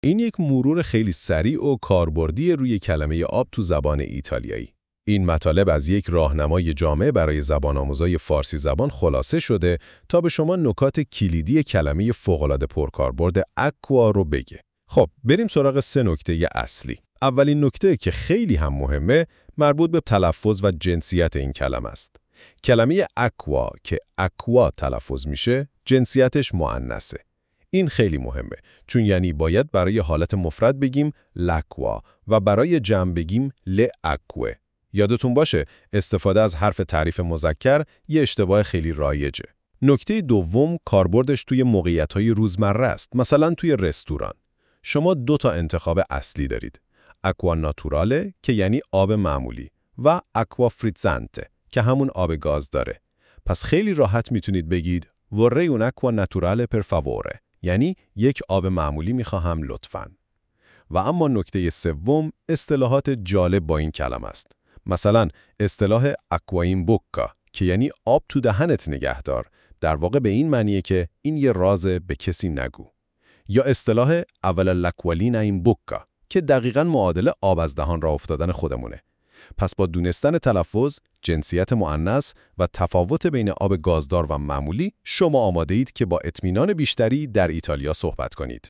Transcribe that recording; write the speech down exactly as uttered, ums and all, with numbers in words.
این یک مرور خیلی سریع و کاربردی روی کلمه آب تو زبان ایتالیایی. این مطالب از یک راهنمای جامع برای زبان آموزای فارسی زبان خلاصه شده تا به شما نکات کلیدی کلمه فوق‌العاده پرکاربرد اکوا رو بگه. خب بریم سراغ سه نکته اصلی. اولین نکته که خیلی هم مهمه مربوط به تلفظ و جنسیت این کلمه است. کلمه اکوا که اکوا تلفظ میشه جنسیتش مؤنثه. این خیلی مهمه چون یعنی باید برای حالت مفرد بگیم لکوا و برای جمع بگیم لاکوه. یادتون باشه استفاده از حرف تعریف مذکر یه اشتباه خیلی رایجه. نکته دوم کاربردش توی موقعیت‌های روزمره است. مثلا توی رستوران شما دو تا انتخاب اصلی دارید. اکوا ناتوراله که یعنی آب معمولی و اکوا فریزانته که همون آب گاز داره. پس خیلی راحت میتونید بگید vorrei un acqua naturale per favore، یعنی یک آب معمولی میخواهم لطفاً. و اما نکته سوم اصطلاحات جالب با این کلمه است. مثلا اصطلاح اکوا این بوکا که یعنی آب تو دهنت نگهدار، در واقع به این معنیه که این یه رازه به کسی نگو. یا اصطلاح اولا لاکوالین این بوکا که دقیقاً معادل آب از دهان را افتادن خودمونه. پس با دونستن تلفظ، جنسیت مؤنث و تفاوت بین آب گازدار و معمولی، شما آماده اید که با اطمینان بیشتری در ایتالیا صحبت کنید.